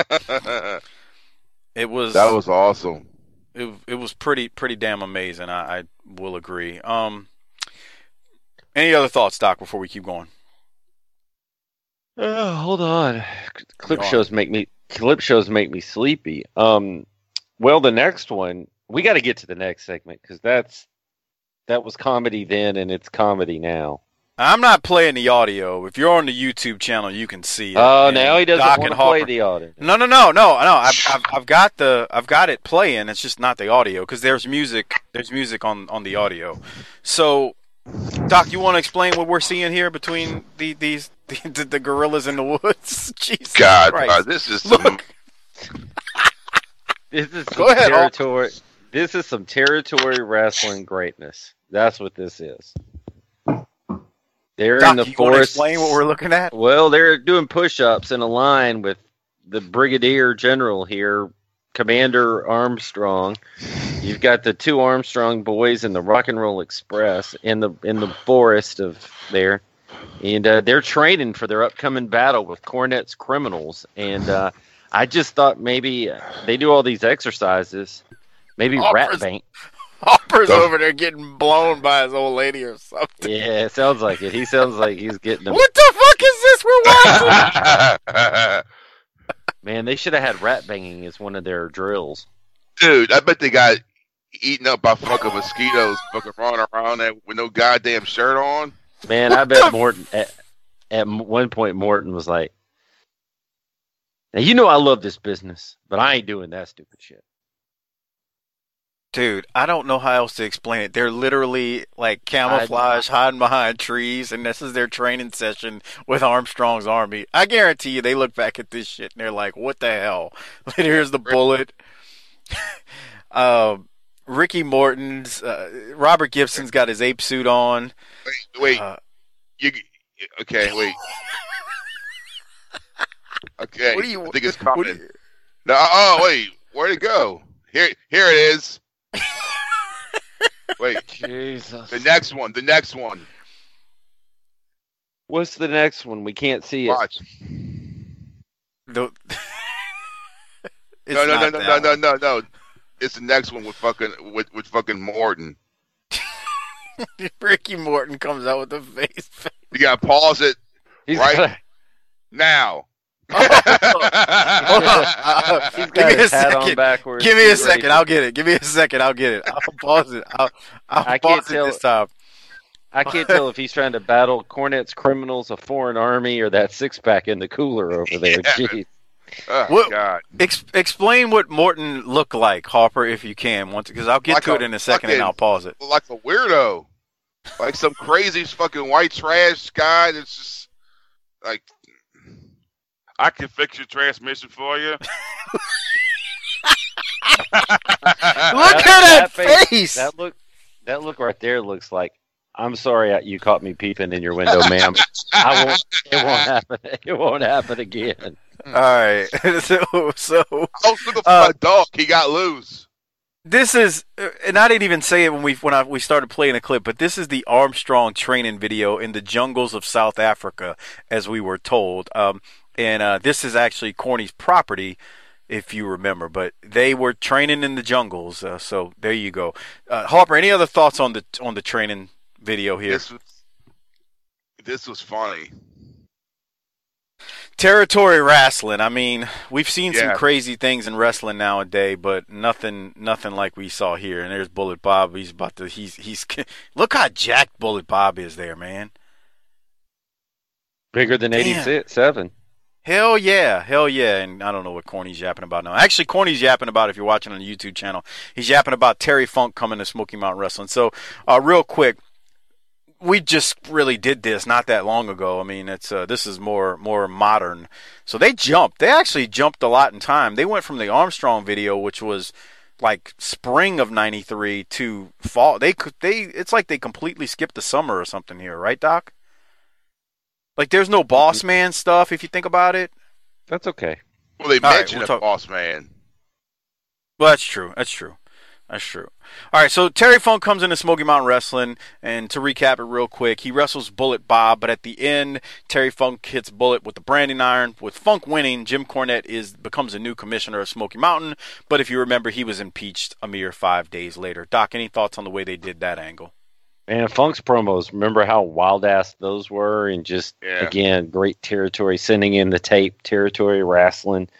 B: It was
D: That was awesome.
B: it it was pretty pretty damn amazing. I, I will agree. Um, any other thoughts, Doc, before we keep going?
C: Oh, hold on. Clip
B: Go on.
C: shows make me clip shows make me sleepy. Um, well, the next one we got to get to the next segment because that's that was comedy then and it's comedy now.
B: I'm not playing the audio. If you're on the YouTube channel, you can see it.
C: Oh,
B: And
C: now he doesn't
B: Doc
C: want
B: and
C: to play
B: Harper-
C: the audio.
B: No, no, no, no, no. I've, I've, I've got the, I've got it playing. It's just not the audio because there's music, there's music on, on the audio. So, Doc, you want to explain what we're seeing here between the these the, the gorillas in the woods? Jesus
D: God,
B: Christ.
D: uh, this is some,
B: Look,
C: This is some
B: Go ahead, Al.
C: territory. This is some territory wrestling greatness. That's what this is. They're
B: Doc,
C: in the
B: you want to
C: forest.
B: explain what we're looking at?
C: Well, they're doing push-ups in a line with the Brigadier General here, Commander Armstrong. You've got the two Armstrong boys in the Rock and Roll Express in the in the forest of there, and uh, they're training for their upcoming battle with Cornette's criminals. And uh, I just thought maybe uh, they do all these exercises, maybe
B: Harper's-
C: rat bank.
B: Harper's
D: Go.
B: over there getting blown by his old lady or something.
C: Yeah, it sounds like it. He sounds like he's getting them.
B: What the fuck is this we're watching?
C: Man, they should have had rat banging as one of their drills.
D: dude. I bet they got eaten up by fucking mosquitoes, fucking running around there with no goddamn shirt on.
C: Man, I bet Morton at, at one point Morton was like, "Now you know I love this business, but I ain't doing that stupid shit."
B: Dude, I don't know how else to explain it. They're literally like camouflage, hiding behind trees, and this is their training session with Armstrong's army. I guarantee you they look back at this shit and they're like, what the hell? Here's the bullet. uh, Ricky Morton's, uh, Robert Gibson's got his ape suit on.
D: Wait, wait.
B: Uh,
D: you okay? Wait. Okay.
B: What do you?
D: I think it's
B: what
D: coming.
B: do you-
D: No. Oh wait. Where'd it go? Here. Here it is. Wait.
C: Jesus.
D: The next one. The next one.
C: What's the next one? We can't see it.
D: Watch.
B: The, It's
D: No, no, no,
B: not
D: no,
B: that
D: no, no,
B: one.
D: no, no. It's the next one with fucking with, with fucking Morton.
B: Ricky Morton comes out with the face.
D: You gotta pause it
C: He's
D: right
C: got,
D: now.
B: Hold on. Uh,
C: he's
B: give
C: got
B: me a
C: his hat on
B: second.
C: backwards.
B: Give me a
C: He's ready
B: second.
C: to-
B: I'll get it. Give me a second. I'll get it. I'll pause it. I'll, I'll
C: I
B: pause
C: can't
B: it
C: tell-
B: this time.
C: I can't tell if he's trying to battle Cornette's criminals, a foreign army, or that six pack in the cooler over there.
D: Yeah.
C: Jeez.
D: Oh
B: What-
D: God.
B: Ex- explain what Morton looked like, Harper, if you can, once because I'll get
D: Like
B: to
D: a
B: it in a second and
D: fucking-
B: I'll pause it.
D: Like a weirdo. Like some crazy fucking white trash guy that's just like, I can fix your transmission for you.
B: Look at that, face.
C: That look, that look right there looks like. I'm sorry you caught me peeping in your window, ma'am. I won't. It won't happen. It won't happen again.
B: All right. so, so
D: I was looking for
B: Uh,
D: my dog. He got loose.
B: this is, and I didn't even say it when we when I, we started playing a clip, but this is the Armstrong training video in the jungles of South Africa, as we were told. Um, and uh, this is actually Corny's property, if you remember. But they were training in the jungles, uh, so there you go. Uh, Harper, any other thoughts on the on the training video here?
D: This was this was funny.
B: Territory wrestling. I mean, we've seen some
D: Yeah.
B: crazy things in wrestling nowadays, but nothing, nothing like we saw here. And there's Bullet Bob. He's about to. He's he's. Look how jacked Bullet Bob is there, man.
C: Bigger than
B: Damn.
C: eighty-seven.
B: Hell yeah, hell yeah. And I don't know what Corny's yapping about now. Actually, Corny's yapping about, if you're watching on the YouTube channel, he's yapping about Terry Funk coming to Smoky Mountain Wrestling. So, uh, real quick. We just really did this not that long ago. I mean, it's uh, this is more more modern. So they jumped. They actually jumped a lot in time. They went from the Armstrong video, which was like spring of ninety-three, to fall. They could they. It's like they completely skipped the summer or something here, right, Doc? Like there's no Boss Man stuff if you think about it.
C: That's okay.
D: Well, they
B: All right,
D: mentioned
B: we'll
D: a
B: talk-
D: boss man.
B: Well, that's true. That's true. That's true. All right, so Terry Funk comes into Smoky Mountain Wrestling, and to recap it real quick, he wrestles Bullet Bob, but at the end, Terry Funk hits Bullet with the branding iron. With Funk winning, Jim Cornette is becomes a new commissioner of Smoky Mountain, but if you remember, he was impeached a mere five days later. Doc, any thoughts on the way they did that angle?
C: Man, Funk's promos, remember how wild ass those were? And just,
D: Yeah.
C: again, great territory, sending in the tape, territory wrestling.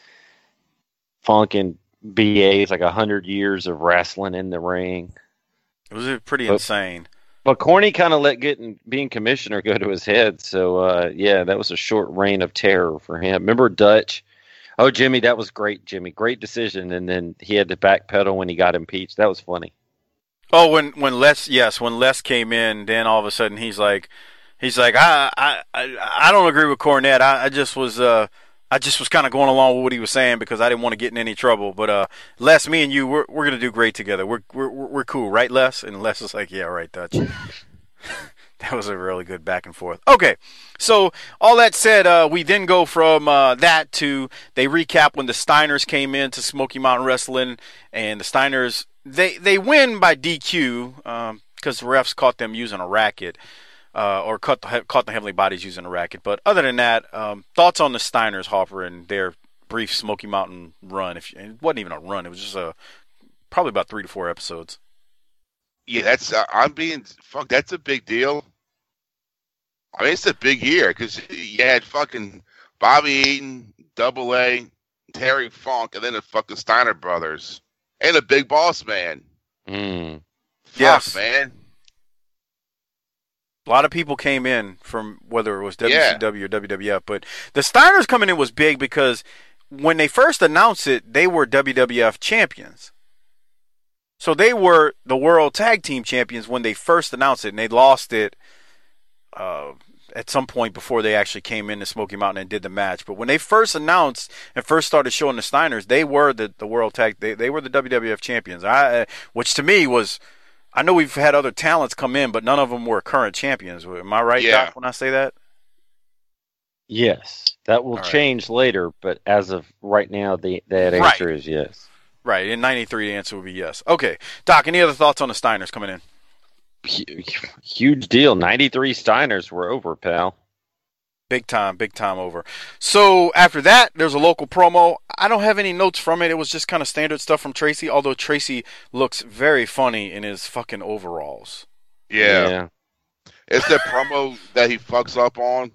C: Funk and B A's like a hundred years of wrestling in the ring.
B: It was pretty
C: But-
B: insane.
C: But Corny kind of let getting being commissioner go to his head. So, uh, yeah, that was a short reign of terror for him. Remember Dutch? Oh, Jimmy, that was great, Jimmy. Great decision. And then he had to backpedal when he got impeached. That was funny.
B: Oh, when when Les, yes, when Les came in, then all of a sudden he's like, he's like, I I I, I don't agree with Cornette. I, I just was uh I just was kind of going along with what he was saying because I didn't want to get in any trouble. But uh, Les, me and you, we're we're gonna do great together. We're we're we're cool, right, Les? And Les was like, yeah, right, Dutch. That was a really good back and forth. Okay, so all that said, uh, we then go from uh, that to they recap when the Steiners came in to Smoky Mountain Wrestling, and the Steiners they they win by D Q because the refs caught them using a racket. Uh, or caught the, caught the Heavenly Bodies using a racket. But other than that, um, thoughts on the Steiners, Harper, and their brief Smoky Mountain run? If it wasn't even a run, it was just a probably about three to four episodes.
D: Yeah, that's uh, I'm being fuck. That's a big deal. I mean, it's a big year because you had fucking Bobby Eaton, Double A, Terry Funk, and then the fucking Steiner brothers, and a Big Boss Man.
C: Mm.
D: Fuck,
B: Yes.
D: man.
B: A lot of people came in from whether it was W C W yeah. or W W F, but the Steiners coming in was big because when they first announced it, they were W W F champions. So they were the World Tag Team Champions when they first announced it, and they lost it uh, at some point before they actually came into Smoky Mountain and did the match. But when they first announced and first started showing the Steiners, they were the, the World Tag, they, they were the W W F champions, I, which to me was I know we've had other talents come in, but none of them were current champions. Am I right,
D: Yeah.
B: Doc, when I say that?
C: Yes, that will
B: All right.
C: change later, but as of right now, the that
B: Right.
C: answer is yes.
B: Right. In ninety-three, the answer would be yes. Okay. Doc, any other thoughts on the Steiners coming in?
C: Hu- Huge deal. ninety-three Steiners were over, pal.
B: Big time, big time over. So after that, there's a local promo. I don't have any notes from it. It was just kind of standard stuff from Tracy, although Tracy looks very funny in his fucking overalls.
D: Yeah. It's that promo that he fucks up on.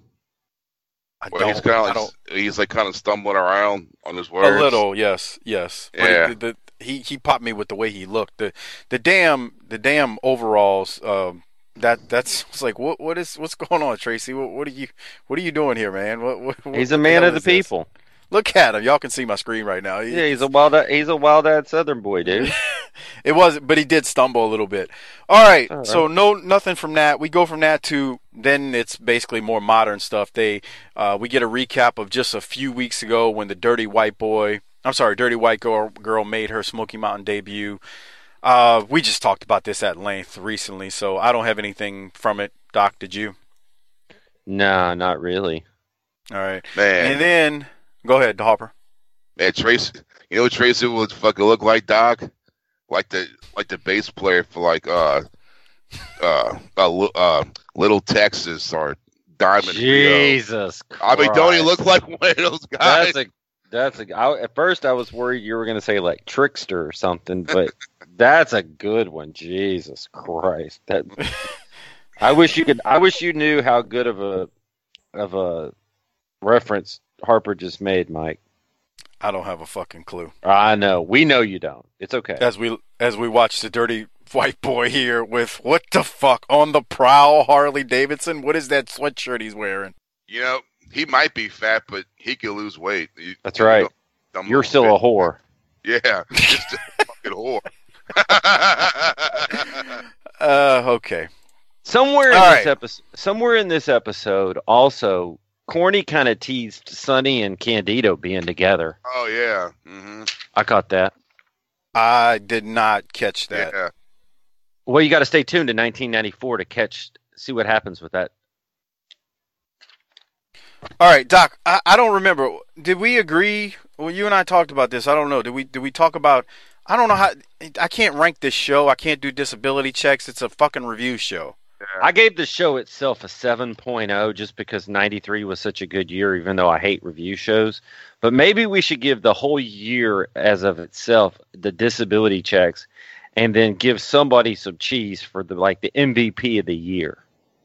B: I
D: Where he's
B: don't,
D: kind
B: I
D: of
B: don't,
D: like, he's like kind of stumbling around on his words.
B: a little, yes, yes. But
D: Yeah.
B: the, the, he he popped me with the way he looked. The the damn the damn overalls. Um, that that's it's like what what is what's going on, Tracy? What what are you what are you doing here, man? What, what, what
C: He's a
B: what
C: man
B: hell
C: of the
B: is this?
C: people.
B: Look at him. Y'all can see my screen right now. He-
C: Yeah, he's a wild. He's a wild-eyed Southern boy, dude.
B: It was, but he did stumble a little bit. All right,
C: All right.
B: so no, nothing from that. We go from that to then it's basically more modern stuff. They, uh, we get a recap of just a few weeks ago when the Dirty White Boy, I'm sorry, Dirty White Girl, girl made her Smoky Mountain debut. Uh, we just talked about this at length recently, so I don't have anything from it. Doc, did you?
C: Nah, not really.
B: All right,
D: Man.
B: and then go ahead, Hopper.
D: Man, Tracy, you know what Tracy would fucking look like, Doc? Like the like the bass player for like uh uh uh, Li- uh Little Texas or Diamond Rio.
C: Jesus
D: I mean, don't he
C: Christ.
D: look like one of those guys?
C: That's a that's a. I, at first, I was worried you were going to say like Trickster or something, but that's a good one. Jesus Christ! That I wish you could. I wish you knew how good of a of a reference Harper just made, Mike.
B: I don't have a fucking clue.
C: I know. We know you don't. It's okay.
B: As we as we watch the Dirty White Boy here with what the fuck on the prowl, Harley Davidson. What is that sweatshirt he's wearing?
D: You know, he might be fat, but he could lose weight. You-
C: That's
D: you
C: right.
D: know, dumb
C: You're
D: little
C: still a
D: bit.
C: whore.
D: Yeah, just a fucking whore.
B: Uh, okay.
C: Somewhere in
B: All
C: this
B: right.
C: episode, somewhere in this episode, also, Corny kind of teased Sonny and Candido being together.
D: Oh yeah. Mm-hmm.
C: I caught that.
B: I did not catch that.
D: Yeah.
C: Well, you got to stay tuned to nineteen ninety-four to catch, see what happens with that.
B: All right, Doc. I, I don't remember. Did we agree? Well, you and I talked about this. I don't know. Did we? Did we talk about? I don't know how. I can't rank this show. I can't do disability checks. It's a fucking review show.
C: I gave the show itself a seven point oh just because ninety-three was such a good year, even though I hate review shows. But maybe we should give the whole year as of itself the disability checks and then give somebody some cheese for the like the M V P of the year.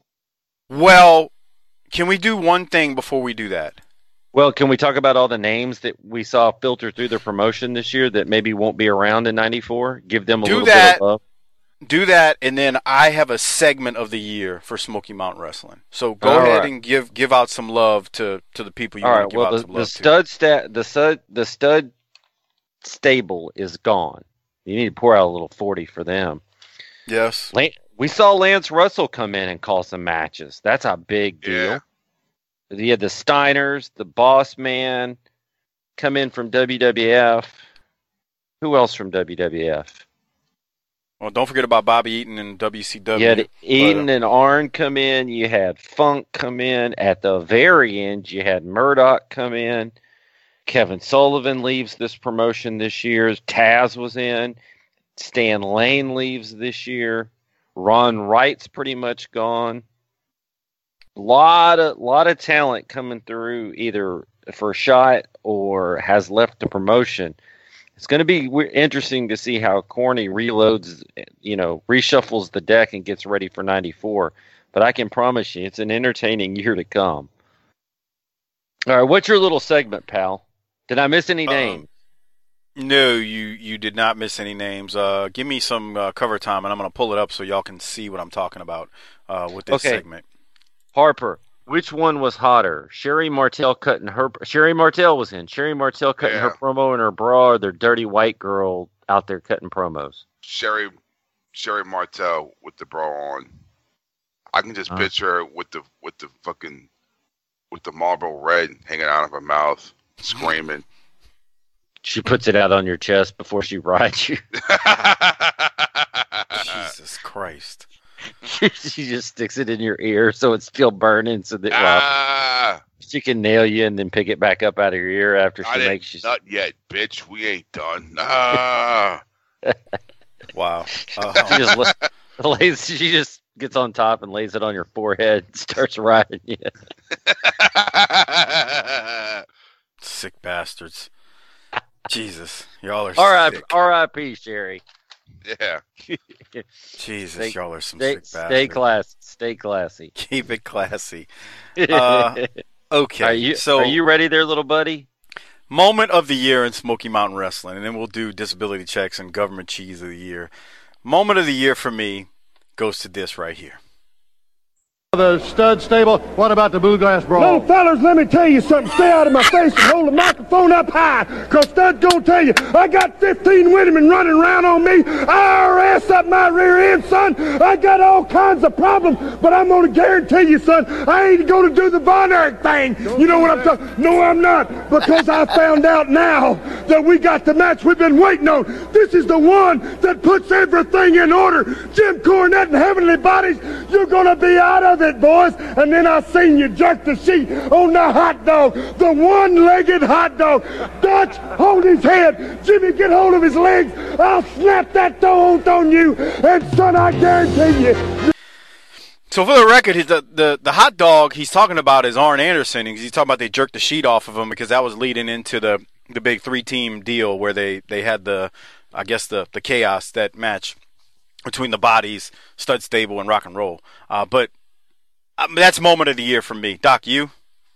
B: Well, can we do one thing before we do that?
C: Well, can we talk about all the names that we saw filter through the promotion this year that maybe won't be around in ninety-four? Give them a
B: Do
C: little
B: that.
C: bit of love.
B: Do that, and then I have a segment of the year for Smoky Mountain Wrestling. So go
C: All
B: ahead
C: right.
B: and give give out some love to, to the people you
C: All
B: want
C: right.
B: to give
C: Well,
B: out
C: the,
B: some
C: the
B: love to.
C: stud stat, the stud, the stud stable is gone. You need to pour out a little forty for them.
B: Yes.
C: Lan- We saw Lance Russell come in and call some matches. That's a big deal.
D: Yeah.
C: You had the Steiners, the Boss Man, come in from W W F. Who else from W W F?
B: Well, don't forget about Bobby Eaton and W C W.
C: You had Eden
B: but, uh,
C: and Arn come in. You had Funk come in. At the very end, you had Murdoch come in. Kevin Sullivan leaves this promotion this year. Taz was in. Stan Lane leaves this year. Ron Wright's pretty much gone. Lot of lot of talent coming through, either for a shot or has left the promotion. It's going to be we- interesting to see how Corny reloads, you know, reshuffles the deck and gets ready for ninety-four. But I can promise you, it's an entertaining year to come. All right, what's your little segment, pal? Did I miss any
B: Um,
C: names?
B: No, you you did not miss any names. Uh, give me some uh, cover time, and I'm going to pull it up so y'all can see what I'm talking about uh, with this
C: Okay.
B: segment.
C: Harper, which one was hotter? Sherry Martel cutting her. Sherry Martel was in. Sherry Martel cutting
D: Yeah.
C: her promo in her bra, or their dirty white girl out there cutting promos.
D: Sherry Sherry Martel with the bra on. I can just
C: Huh.
D: picture her with the with the fucking with the Marlboro Red hanging out of her mouth, screaming.
C: She puts it out on your chest before she rides you.
B: Jesus Jesus Christ.
C: She just sticks it in your ear so it's still burning so that well,
D: Ah,
C: she can nail you and then pick it back up out of your ear after
D: I
C: she
D: didn't,
C: makes you.
D: not yet, bitch. We ain't done. Ah.
B: Wow.
C: She
B: Uh,
C: just la- lays. She just gets on top and lays it on your forehead and starts riding you.
B: sick bastards. Jesus, y'all are
C: R I P
B: sick.
C: R I P Sherry.
D: Yeah.
B: Jesus,
C: Stay-
B: y'all are some
C: Stay,
B: sick
C: stay
B: bastards.
C: classy. Stay classy.
B: Keep it classy. Uh, Okay,
C: are you
B: so
C: are you ready there, little buddy?
B: moment of the year in Smoky Mountain Wrestling, and then we'll do disability checks and government cheese of the year. Moment of the year for me goes to this right here.
H: The stud stable. What about the Blue Glass Brawl?
I: No, fellas, let me tell you something. Stay out of my face and hold the microphone up high. Because Stud's gonna tell you, I got fifteen women running around on me. I R S up my rear end, son. I got all kinds of problems, but I'm gonna guarantee you, son, I ain't gonna do the Von Erich thing. You know what I'm talking? No, I'm not. Because I found out now that we got the match we've been waiting on. This is the one that puts everything in order. Jim Cornette and Heavenly Bodies, you're gonna be out of it, boys. And then I seen you jerk the sheet on the hot dog, the one-legged hot dog. Dutch, hold his head. Jimmy, get hold of his legs. I'll snap that throat on you. And son, I guarantee you.
B: So for the record, the, the the hot dog he's talking about is Arn Anderson. He's talking about they jerked the sheet off of him because that was leading into the, the big three-team deal where they, they had the, I guess, the, the chaos, that match between the Bodies, Stud Stable, and Rock and Roll. Uh, but um, that's moment of the year for me. Doc, you?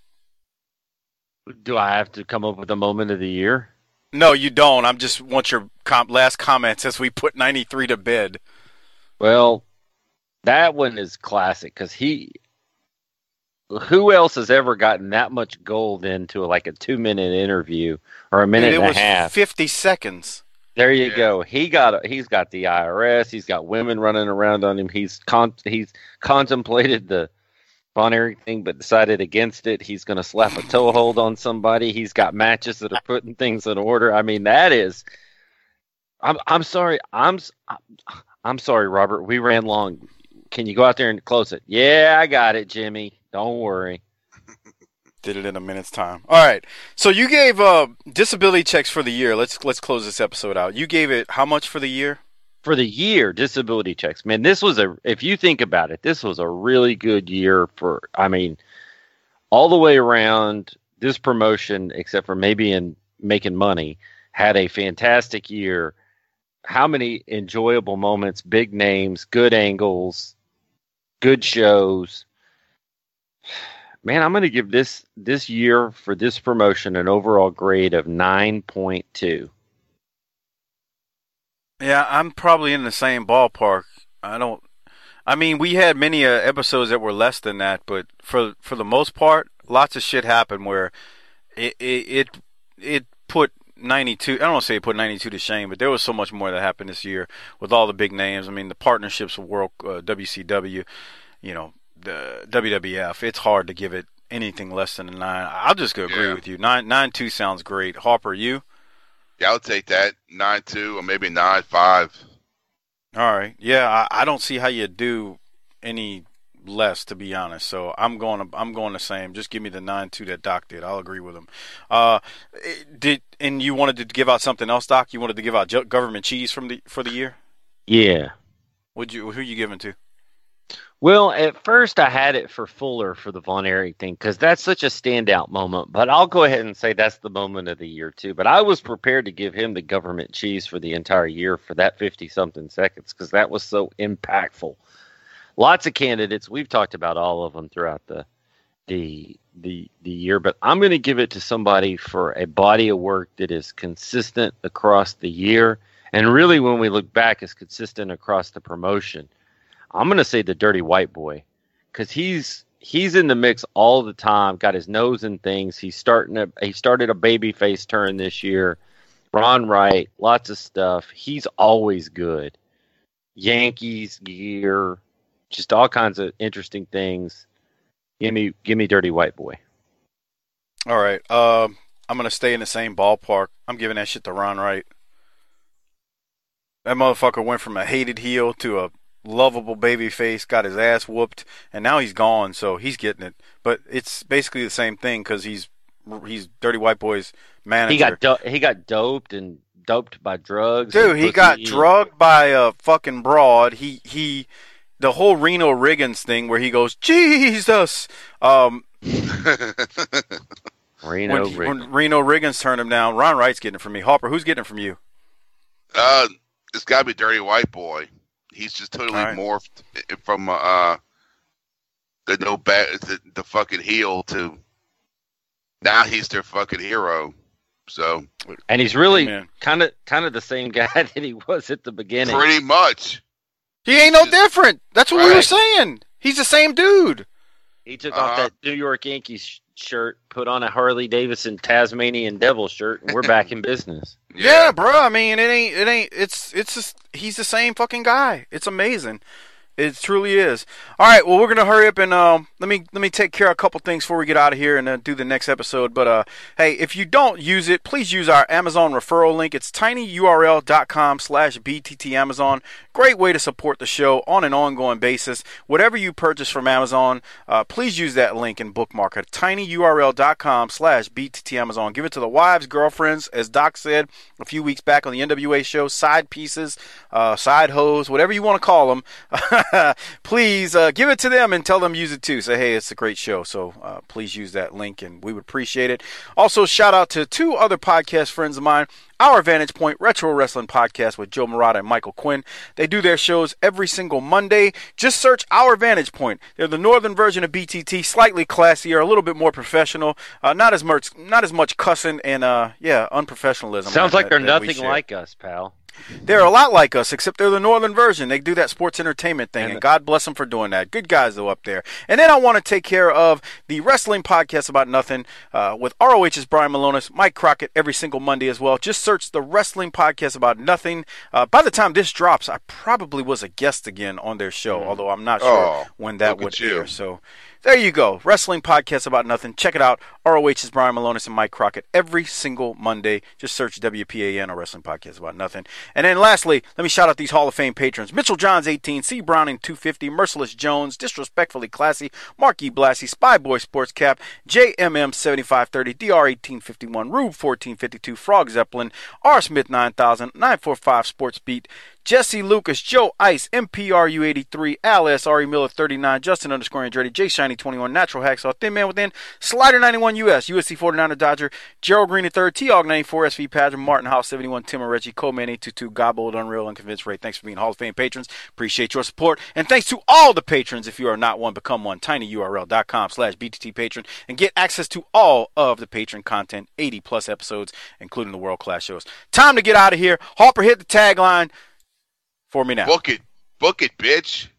C: Do I have to come up with a moment of the year?
B: No, you don't. I'm just want your com- last comments as we put ninety-three to bed.
C: Well, that one is classic because he. Who else has ever gotten that much gold into like a two-minute interview or a minute
B: Dude, it
C: and a
B: was
C: half?
B: fifty seconds.
C: There you
D: Yeah.
C: go. He got. He's got the I R S. He's got women running around on him. He's con. He's contemplated the Von Erich thing, but decided against it. He's going to slap a toehold on somebody. He's got matches that are putting things in order. I mean, that is. I'm. I'm sorry. I'm. s- I'm sorry, Robert. We ran long. Can you go out there and close it? Yeah, I got it, Jimmy. Don't worry.
B: Did it in a minute's time. All right. So you gave uh, disability checks for the year. Let's let's close this episode out. You gave it how much for the year?
C: For the year, disability checks. Man, this was a, if you think about it, this was a really good year for, I mean, all the way around, this promotion, except for maybe in making money, had a fantastic year. How many enjoyable moments, big names, good angles, good shows. Man, I'm going to give this this year for this promotion an overall grade of nine point two.
B: Yeah, I'm probably in the same ballpark. I don't. I mean, we had many uh, episodes that were less than that, but for for the most part, lots of shit happened where it it it, it put ninety-two. I don't want to say it put ninety-two to shame, but there was so much more that happened this year with all the big names. I mean, the partnerships with World uh, W C W, you know, the W W F. It's hard to give it anything less than a nine. I'll just go agree
D: Yeah.
B: with you. Nine nine two sounds great. Harper, you?
D: Yeah, I'll take that. nine two or maybe nine five.
B: All right. Yeah, I, I don't see how you do any less, to be honest. So I'm going. To, I'm going the same. Just give me the nine two that Doc did. I'll agree with him. Uh, did and you wanted to give out something else, Doc? You wanted to give out ju- government cheese from the for the year?
C: Yeah.
B: Would you? Who you giving to?
C: Well, at first I had it for Fuller for the Von Erich thing because that's such a standout moment. But I'll go ahead and say that's the moment of the year too. But I was prepared to give him the government cheese for the entire year for that fifty-something seconds because that was so impactful. Lots of candidates. We've talked about all of them throughout the the the the year. But I'm going to give it to somebody for a body of work that is consistent across the year. And really, when we look back, is consistent across the promotion. I'm going to say the Dirty White Boy because he's he's in the mix all the time, got his nose in things. He's starting a, he started a babyface turn this year. Ron Wright, lots of stuff. He's always good. Yankees gear, just all kinds of interesting things. Give me give me Dirty White Boy.
B: All right. Um, I'm gonna stay in the same ballpark. I'm giving that shit to Ron Wright. That motherfucker went from a hated heel to a lovable baby face, got his ass whooped, and now he's gone, so he's getting it. But it's basically the same thing because he's he's Dirty White Boy's manager.
C: He got do- he got doped and doped by drugs.
B: Dude, he got drugged by a fucking broad. He he, the whole Reno Riggins thing where he goes Jesus. Um,
C: Reno
B: when,
C: Riggins.
B: when Reno Riggins turned him down. Ron Wright's getting it from me. Harper, who's getting it from you?
D: Uh, it's got to be Dirty White Boy. He's just totally
B: right.
D: morphed from uh the no bad the, the fucking heel to now he's their fucking hero. So,
C: and he's really kind of kind of the same guy that he was at the beginning.
D: Pretty much.
B: He ain't no different. That's what right. we were saying. He's the same dude.
C: He took
D: uh-huh.
C: off that New York Yankees shirt, put on a Harley Davidson Tasmanian Devil shirt, and we're back in business.
B: Yeah, yeah, bro. I mean, it ain't, it ain't. It's, it's just he's the same fucking guy. It's amazing. It truly is. All right, well, we're gonna hurry up and um, let me let me take care of a couple things before we get out of here and uh, do the next episode. But uh, hey, if you don't use it, please use our Amazon referral link. It's tinyurl.com slash bttamazon. Great way to support the show on an ongoing basis. Whatever you purchase from Amazon, uh, please use that link and bookmark it. tinyurl.com slash bttamazon. Give it to the wives, girlfriends, as Doc said a few weeks back on the N W A show. Side pieces, uh, side hoes, whatever you want to call them. Please uh, give it to them and tell them use it too. Say, hey, it's a great show. So uh, please use that link and we would appreciate it. Also, shout out to two other podcast friends of mine. Our Vantage Point Retro Wrestling Podcast with Joe Murata and Michael Quinn. They do their shows every single Monday. Just search Our Vantage Point. They're the northern version of B T T, slightly classier, a little bit more professional. Uh, not as much, not as much cussing and uh, yeah, unprofessionalism.
C: Sounds
B: that,
C: like they're
B: that
C: nothing like us, pal.
B: They're a lot like us, except they're the northern version. They do that sports entertainment thing, and God bless them for doing that. Good guys, though, up there. And then I want to take care of the Wrestling Podcast About Nothing uh, with R O H's Brian Malonis, Mike Crockett, every single Monday as well. Just search the Wrestling Podcast About Nothing. Uh, by the time this drops, I probably was a guest again on their show, mm. although I'm not sure
D: oh,
B: when that would air. So there you go. Wrestling Podcast About Nothing. Check it out. R O H's Brian Malonis and Mike Crockett every single Monday. Just search W P A N or Wrestling Podcast About Nothing. And then lastly, let me shout out these Hall of Fame patrons. Mitchell Johns, eighteen, C. Browning, two fifty, Merciless Jones, Disrespectfully Classy, Mark E. Blassie, Spy Boy Sports Cap, J M M seventy-five thirty, D R eighteen fifty-one, Rube fourteen fifty-two, Frog Zeppelin, R. Smith nine thousand, nine forty-five Sports Beat, Jesse Lucas, Joe Ice, M P R U eighty-three, Al S, R E Miller thirty-nine, Justin underscore Andretti, J Shiny twenty-one, Natural Hacksaw, Thin Man Within, Slider ninety-one U S, U S C forty-niner Dodger, Gerald Green the third, T-Og ninety-four, S V Padron, Martin House seventy-one, Tim and Reggie, Coleman eight two two, Gobbled, Unreal, and Convinced Ray. Thanks for being Hall of Fame patrons. Appreciate your support. And thanks to all the patrons. If you are not one, become one. tinyurl.com slash BTT patron and get access to all of the patron content, eighty plus episodes, including the world-class shows. Time to get out of here. Harper, hit the tagline for me now.
D: Book it. Book it, bitch.